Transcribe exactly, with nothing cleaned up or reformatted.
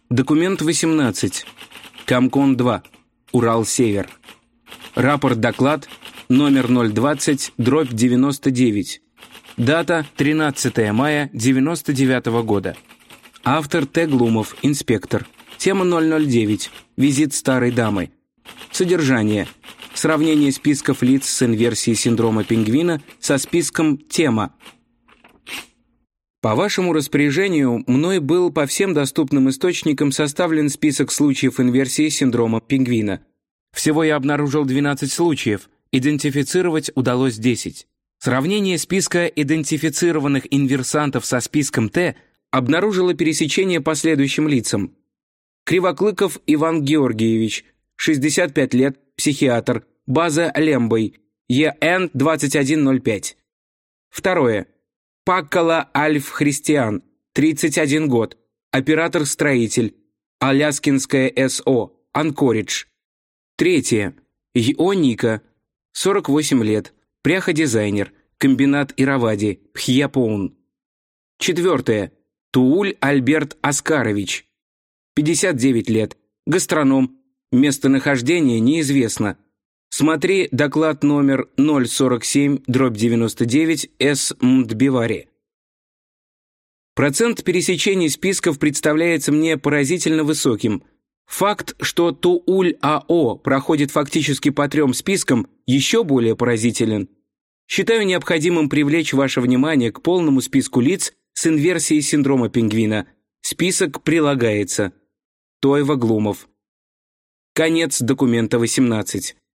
Документ восемнадцать. Комкон-два. Урал-Север. Рапорт-доклад номер ноль двадцать дробь девяносто девять. Дата тринадцатое мая девяносто девятого года. Автор Т. Глумов, инспектор. Тема ноль ноль девять. Визит старой дамы. Содержание. Сравнение списков лиц с инверсией синдрома пингвина со списком «Тема». По вашему распоряжению, мной был по всем доступным источникам составлен список случаев инверсии синдрома пингвина. Всего я обнаружил двенадцать случаев, идентифицировать удалось десять. Сравнение списка идентифицированных инверсантов со списком Т обнаружило пересечение по следующим лицам. Кривоклыков Иван Георгиевич, шестьдесят пять лет, психиатр, база Лембой, Е Н двадцать один ноль пять. Второе. Паккола Альф Христиан, тридцать один год, оператор-строитель, Аляскинская С О, Анкоридж. Третье. Йо Ника, сорок восемь лет, пряходизайнер, комбинат Иравади, Пхьяпоун. Четвертое. Тууль Альберт Оскарович, пятьдесят девять лет, гастроном, местонахождение неизвестно. Смотри доклад номер ноль сорок семь дробь девяносто девять С. Мдбивари. Процент пересечений списков представляется мне поразительно высоким. Факт, что Тууль А О проходит фактически по трем спискам, еще более поразителен. Считаю необходимым привлечь ваше внимание к полному списку лиц с инверсией синдрома пингвина. Список прилагается. Тойва Глумов. Конец документа восемнадцать.